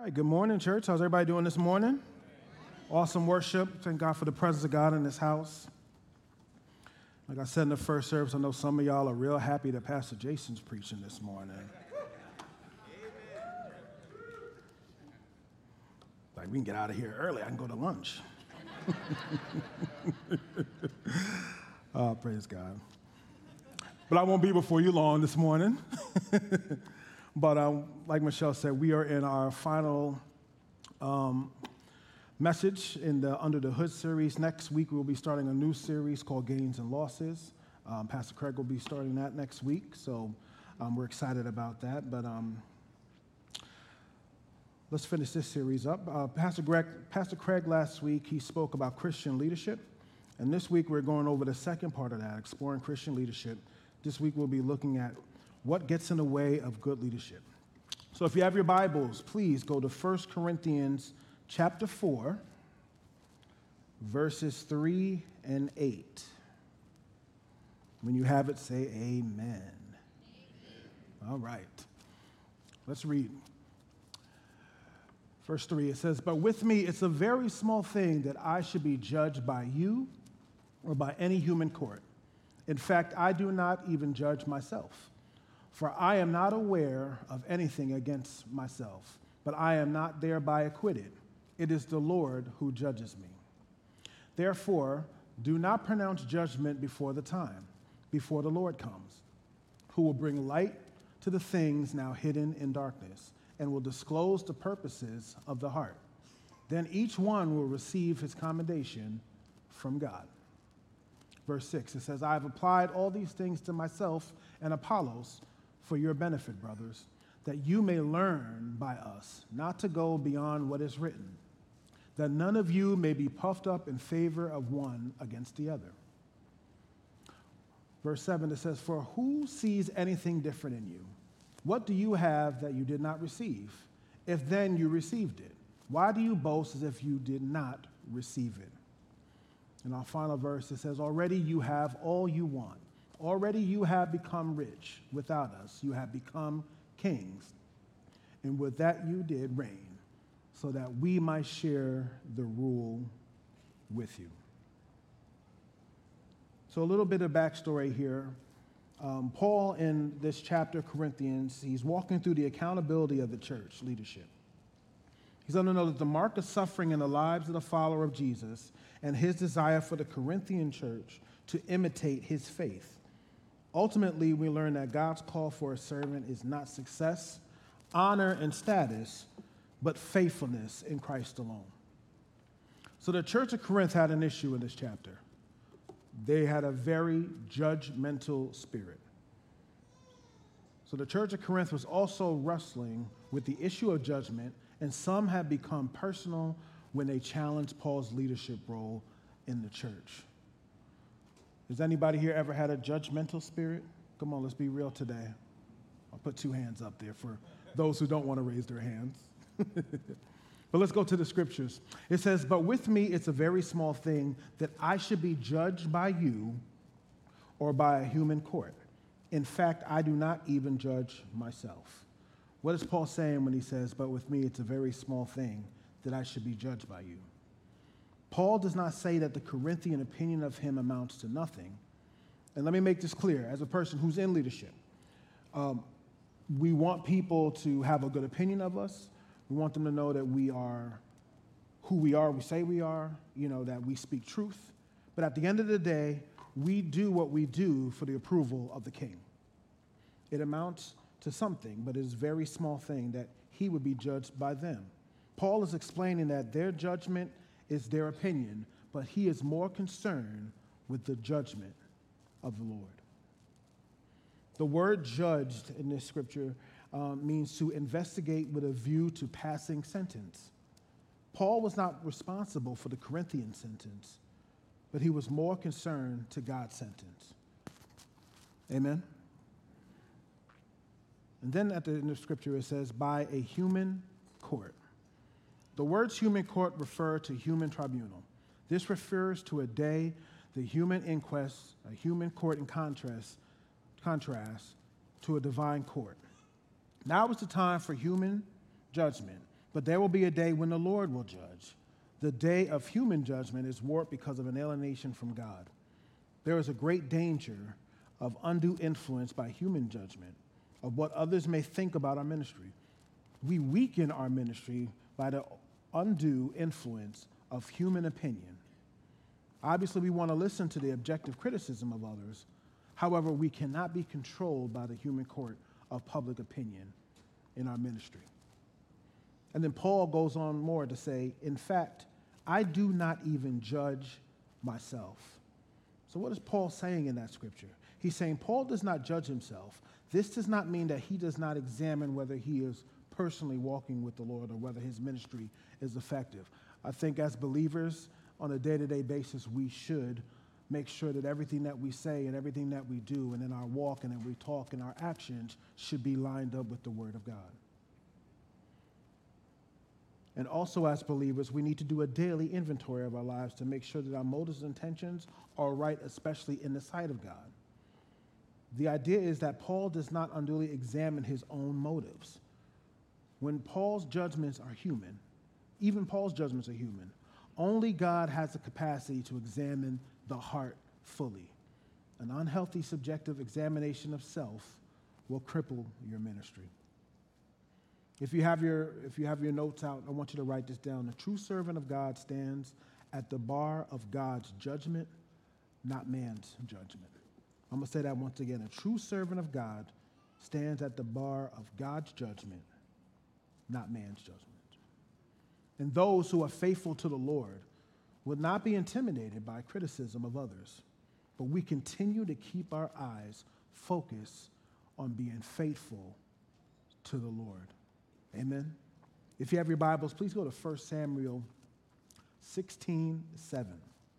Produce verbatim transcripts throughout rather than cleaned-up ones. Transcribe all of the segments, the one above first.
All right, good morning, church. How's everybody doing this morning? Awesome worship. Thank God for the presence of God in this house. Like I said in the first service, I know some of y'all are real happy that Pastor Jason's preaching this morning. Like, we can get out of here early. I can go to lunch. Oh, praise God. But I won't be before you long this morning. But um, like Michelle said, we are in our final um, message in the Under the Hood series. Next week, we'll be starting a new series called Gains and Losses. Um, Pastor Craig will be starting that next week, so um, we're excited about that. But um, let's finish this series up. Uh, Pastor, Greg, Pastor Craig last week, he spoke about Christian leadership. And this week, we're going over the second part of that, exploring Christian leadership. This week, we'll be looking at what gets in the way of good leadership. So if you have your Bibles, please go to First Corinthians chapter four, verses three and eight. When you have it, say amen. Amen. All right. Let's read. Verse three, it says, "But with me it's a very small thing that I should be judged by you or by any human court. In fact, I do not even judge myself. For I am not aware of anything against myself, but I am not thereby acquitted. It is the Lord who judges me. Therefore, do not pronounce judgment before the time, before the Lord comes, who will bring light to the things now hidden in darkness, and will disclose the purposes of the heart. Then each one will receive his commendation from God." Verse six, it says, "I have applied all these things to myself and Apollos for your benefit, brothers, that you may learn by us not to go beyond what is written, that none of you may be puffed up in favor of one against the other." Verse seven, it says, "For who sees anything different in you? What do you have that you did not receive? If then you received it, why do you boast as if you did not receive it?" In our final verse, it says, "Already you have all you want. Already you have become rich. Without us, you have become kings. And with that you did reign, so that we might share the rule with you." So a little bit of backstory here. Um, Paul, in this chapter, Corinthians, he's walking through the accountability of the church leadership. He's going to know that the mark of suffering in the lives of the follower of Jesus and his desire for the Corinthian church to imitate his faith. Ultimately, we learn that God's call for a servant is not success, honor, and status, but faithfulness in Christ alone. So the church of Corinth had an issue in this chapter. They had a very judgmental spirit. So the church of Corinth was also wrestling with the issue of judgment, and some had become personal when they challenged Paul's leadership role in the church. Has anybody here ever had a judgmental spirit? Come on, let's be real today. I'll put two hands up there for those who don't want to raise their hands. But let's go to the scriptures. It says, "But with me it's a very small thing that I should be judged by you or by a human court. In fact, I do not even judge myself." What is Paul saying when he says, "But with me it's a very small thing that I should be judged by you"? Paul does not say that the Corinthian opinion of him amounts to nothing. And let me make this clear. As a person who's in leadership, um, we want people to have a good opinion of us. We want them to know that we are who we are, we say we are, you know, that we speak truth. But at the end of the day, we do what we do for the approval of the king. It amounts to something, but it's a very small thing that he would be judged by them. Paul is explaining that their judgment is their opinion, but he is more concerned with the judgment of the Lord. The word "judged" in this scripture um, means to investigate with a view to passing sentence. Paul was not responsible for the Corinthian sentence, but he was more concerned to God's sentence. Amen? And then at the end of scripture, it says, "by a human court." The words "human court" refer to human tribunal. This refers to a day, the human inquest, a human court in contrast, contrast to a divine court. Now is the time for human judgment But there will be a day when the Lord will judge. The day of human judgment is warped because of an alienation from God. There is a great danger of undue influence by human judgment, of what others may think about our ministry. We weaken our ministry by the undue influence of human opinion. Obviously, we want to listen to the objective criticism of others. However, we cannot be controlled by the human court of public opinion in our ministry. And then Paul goes on more to say, in fact, I do not even judge myself. So what is Paul saying in that scripture? He's saying Paul does not judge himself. This does not mean that he does not examine whether he is personally walking with the Lord or whether his ministry is effective. I think as believers, on a day-to-day basis, we should make sure that everything that we say and everything that we do and in our walk and in we talk and our actions should be lined up with the Word of God. And also as believers, we need to do a daily inventory of our lives to make sure that our motives and intentions are right, especially in the sight of God. The idea is that Paul does not unduly examine his own motives. When Paul's judgments are human, even Paul's judgments are human, only God has the capacity to examine the heart fully. An unhealthy subjective examination of self will cripple your ministry. If you have your, if you have your notes out, I want you to write this down. A true servant of God stands at the bar of God's judgment, not man's judgment. I'm going to say that once again. A true servant of God stands at the bar of God's judgment, not man's judgment. And those who are faithful to the Lord will not be intimidated by criticism of others, but we continue to keep our eyes focused on being faithful to the Lord. Amen. If you have your Bibles, please go to First Samuel sixteen seven.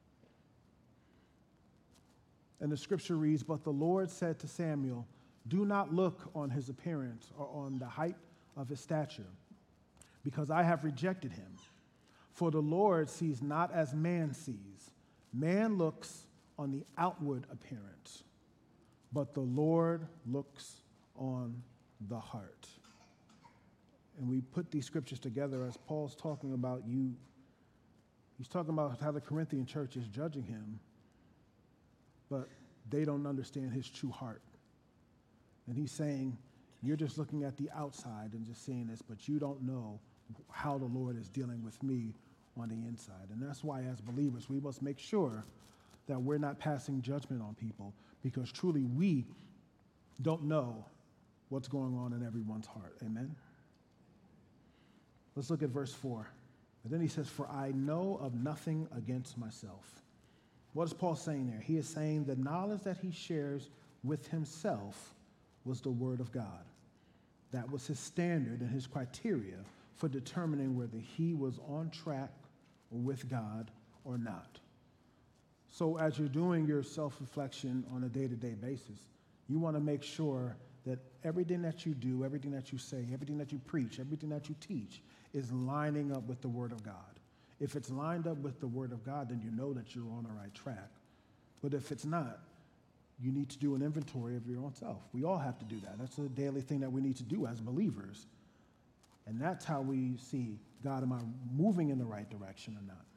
And the scripture reads, "But the Lord said to Samuel, do not look on his appearance or on the height of his stature, because I have rejected him. For the Lord sees not as man sees. Man looks on the outward appearance, but the Lord looks on the heart." And we put these scriptures together as Paul's talking about you. He's talking about how the Corinthian church is judging him, but they don't understand his true heart. And he's saying, you're just looking at the outside and just seeing this, but you don't know how the Lord is dealing with me on the inside. And that's why as believers, we must make sure that we're not passing judgment on people, because truly we don't know what's going on in everyone's heart. Amen? Let's look at verse four. And then he says, "For I know of nothing against myself." What is Paul saying there? He is saying the knowledge that he shares with himself was the Word of God. That was his standard and his criteria for determining whether he was on track with God or not. So as you're doing your self-reflection on a day-to-day basis, you want to make sure that everything that you do, everything that you say, everything that you preach, everything that you teach is lining up with the Word of God. If it's lined up with the Word of God, then you know that you're on the right track. But if it's not, you need to do an inventory of your own self. We all have to do that. That's a daily thing that we need to do as believers. And that's how we see, God, am I moving in the right direction or not?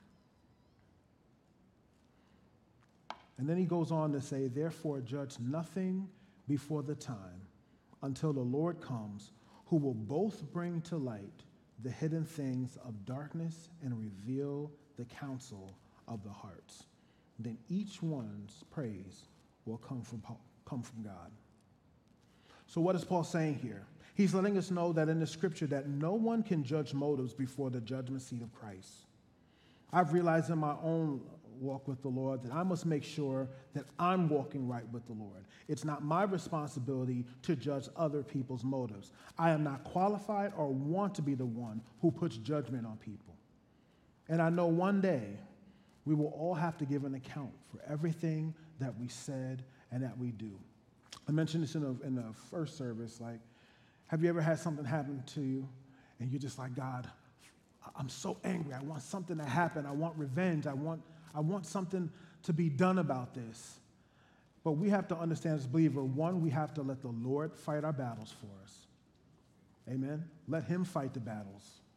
And then he goes on to say, "Therefore judge nothing before the time until the Lord comes, who will both bring to light the hidden things of darkness and reveal the counsel of the hearts. Then each one's praise will come from, come from God." So what is Paul saying here? He's letting us know that in the scripture that no one can judge motives before the judgment seat of Christ. I've realized in my own walk with the Lord that I must make sure that I'm walking right with the Lord. It's not my responsibility to judge other people's motives. I am not qualified or want to be the one who puts judgment on people. And I know one day we will all have to give an account for everything that we said and that we do. I mentioned this in the, in the first service, like, have you ever had something happen to you and you're just like, God, I'm so angry. I want something to happen. I want revenge. I want I want something to be done about this. But we have to understand as a believer, one, we have to let the Lord fight our battles for us. Amen? Let him fight the battles.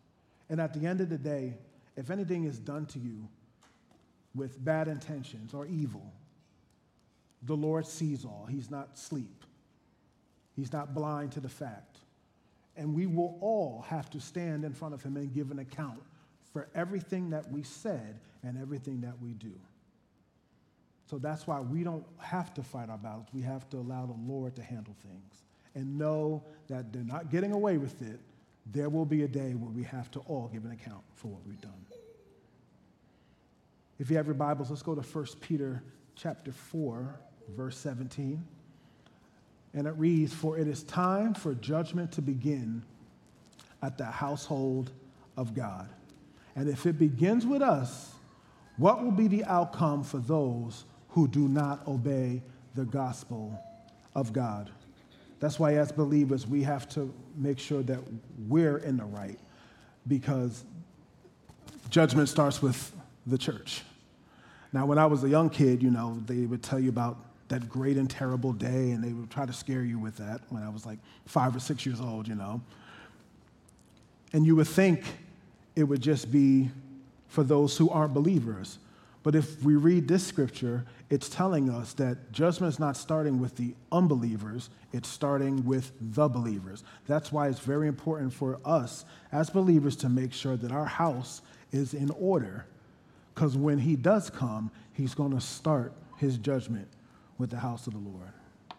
And at the end of the day, if anything is done to you with bad intentions or evil, the Lord sees all. He's not asleep. He's not blind to the fact. And we will all have to stand in front of him and give an account for everything that we said and everything that we do. So that's why we don't have to fight our battles. We have to allow the Lord to handle things and know that they're not getting away with it. There will be a day where we have to all give an account for what we've done. If you have your Bibles, let's go to First Peter chapter four, verse seventeen. And it reads, "For it is time for judgment to begin at the household of God. And if it begins with us, what will be the outcome for those who do not obey the gospel of God?" That's why as believers, we have to make sure that we're in the right, because judgment starts with the church. Now, when I was a young kid, you know, they would tell you about that great and terrible day, and they would try to scare you with that when I was like five or six years old, you know. And you would think it would just be for those who aren't believers. But if we read this scripture, it's telling us that judgment is not starting with the unbelievers, it's starting with the believers. That's why it's very important for us as believers to make sure that our house is in order, because when he does come, he's going to start his judgment with the house of the Lord.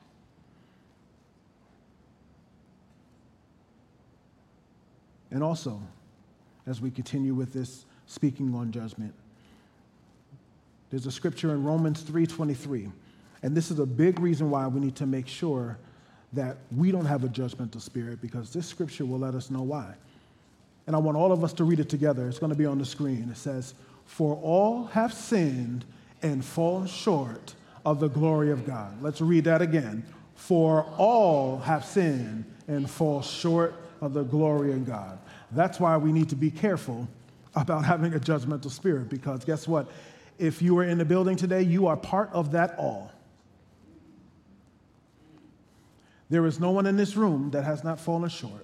And also, as we continue with this speaking on judgment, there's a scripture in Romans three twenty-three, and this is a big reason why we need to make sure that we don't have a judgmental spirit, because this scripture will let us know why. And I want all of us to read it together. It's going to be on the screen. It says, "For all have sinned and fallen short of the glory of God." Let's read that again. "For all have sinned and fall short of the glory of God." That's why we need to be careful about having a judgmental spirit, because guess what? If you are in the building today, you are part of that all. There is no one in this room that has not fallen short.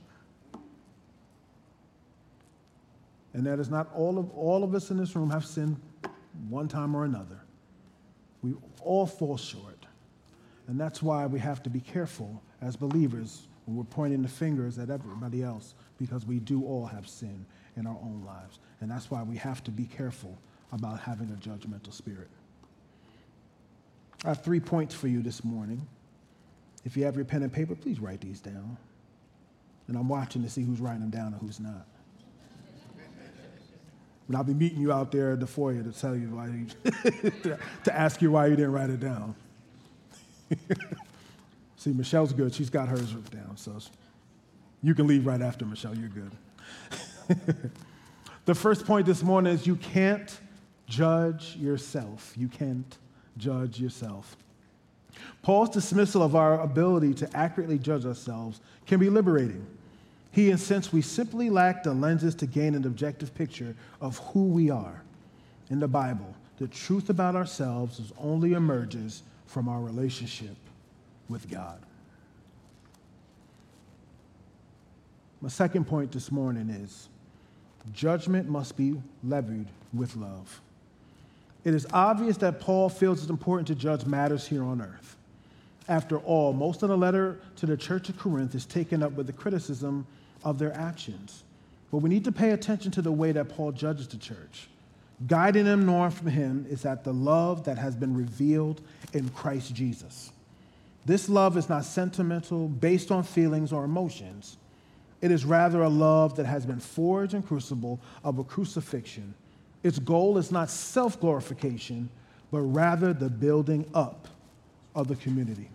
And that is not all of all of us in this room have sinned one time or another. We all fall short. And that's why we have to be careful as believers when we're pointing the fingers at everybody else, because we do all have sin in our own lives. And that's why we have to be careful about having a judgmental spirit. I have three points for you this morning. If you have your pen and paper, please write these down. And I'm watching to see who's writing them down and who's not. But I'll be meeting you out there at the foyer to tell you why you, to, to ask you why you didn't write it down. See, Michelle's good. She's got hers written down. So you can leave right after Michelle. You're good. The first point this morning is you can't judge yourself. You can't judge yourself. Paul's dismissal of our ability to accurately judge ourselves can be liberating. He insists we simply lack the lenses to gain an objective picture of who we are. In the Bible, the truth about ourselves is only emerges from our relationship with God. My second point this morning is judgment must be levied with love. It is obvious that Paul feels it's important to judge matters here on earth. After all, most of the letter to the church of Corinth is taken up with the criticism of their actions. But we need to pay attention to the way that Paul judges the church. Guiding them north from him is that the love that has been revealed in Christ Jesus. This love is not sentimental, based on feelings or emotions. It is rather a love that has been forged and crucible of a crucifixion. Its goal is not self-glorification, but rather the building up of the community.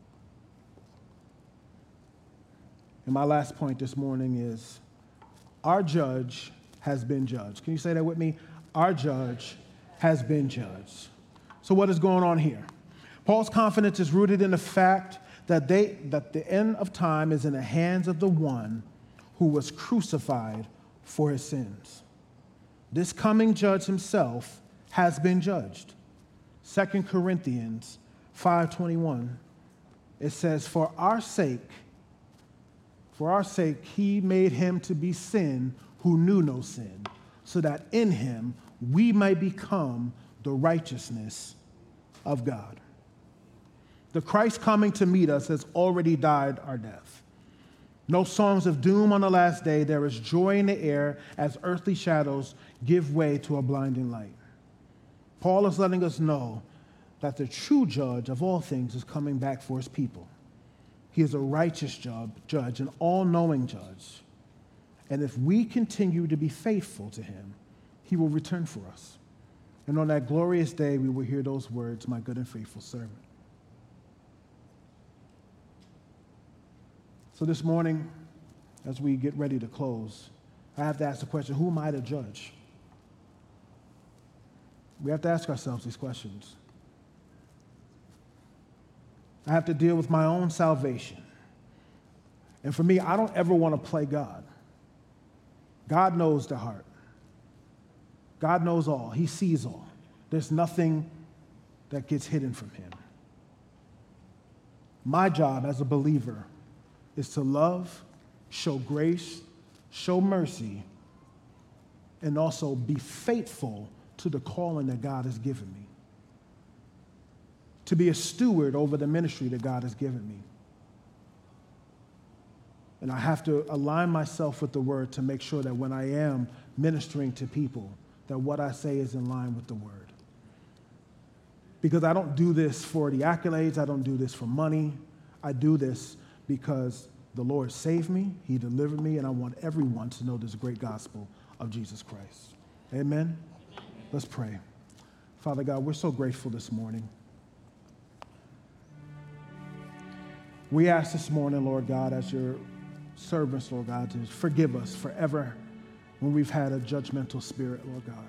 And my last point this morning is our judge has been judged. Can you say that with me? Our judge has been judged. So what is going on here? Paul's confidence is rooted in the fact that they that the end of time is in the hands of the one who was crucified for his sins. This coming judge himself has been judged. Second Corinthians five twenty-one, it says, "For our sake, for our sake, he made him to be sin who knew no sin, so that in him we may become the righteousness of God. The Christ coming to meet us has already died our death. No songs of doom on the last day. There is joy in the air as earthly shadows give way to a blinding light. Paul is letting us know that the true judge of all things is coming back for his people. He is a righteous judge, an all-knowing judge. And if we continue to be faithful to him, he will return for us. And on that glorious day, we will hear those words, "My good and faithful servant." So this morning, as we get ready to close, I have to ask the question, who am I to judge? We have to ask ourselves these questions. I have to deal with my own salvation. And for me, I don't ever want to play God. God knows the heart. God knows all. He sees all. There's nothing that gets hidden from him. My job as a believer is to love, show grace, show mercy, and also be faithful to the calling that God has given me. To be a steward over the ministry that God has given me. And I have to align myself with the word to make sure that when I am ministering to people, that what I say is in line with the word. Because I don't do this for the accolades, I don't do this for money. I do this because the Lord saved me, he delivered me, and I want everyone to know this great gospel of Jesus Christ. Amen? Let's pray. Father God, we're so grateful this morning. We ask this morning, Lord God, as your servants, Lord God, to forgive us forever when we've had a judgmental spirit, Lord God.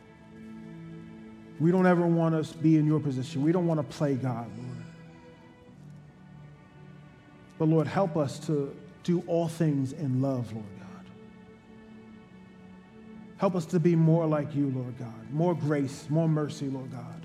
We don't ever want to be in your position. We don't want to play God, Lord. But Lord, help us to do all things in love, Lord God. Help us to be more like you, Lord God. More grace, more mercy, Lord God.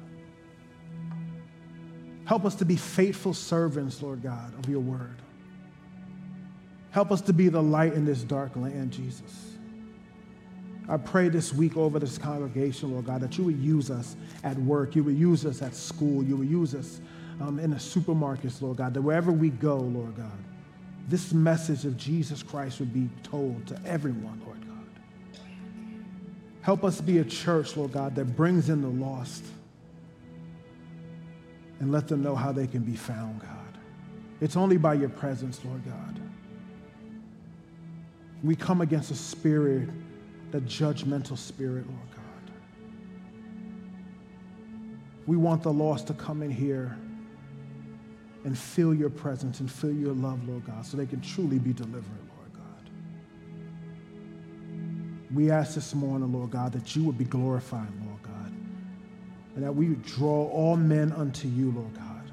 Help us to be faithful servants, Lord God, of your word. Help us to be the light in this dark land, Jesus. I pray this week over this congregation, Lord God, that you would use us at work. You would use us at school. You would use us um, in the supermarkets, Lord God, that wherever we go, Lord God, this message of Jesus Christ would be told to everyone, Lord God. Help us be a church, Lord God, that brings in the lost and let them know how they can be found, God. It's only by your presence, Lord God. We come against a spirit, the judgmental spirit, Lord God. We want the lost to come in here and feel your presence and feel your love, Lord God, so they can truly be delivered, Lord God. We ask this morning, Lord God, that you would be glorified, Lord God, and that we would draw all men unto you, Lord God.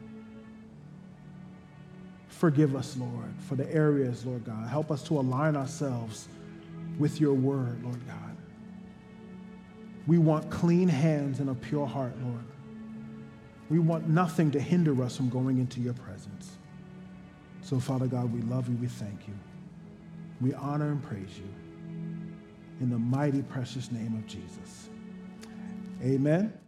Forgive us, Lord, for the areas, Lord God. Help us to align ourselves with your word, Lord God. We want clean hands and a pure heart, Lord. We want nothing to hinder us from going into your presence. So, Father God, we love you. We thank you. We honor and praise you. In the mighty, precious name of Jesus. Amen.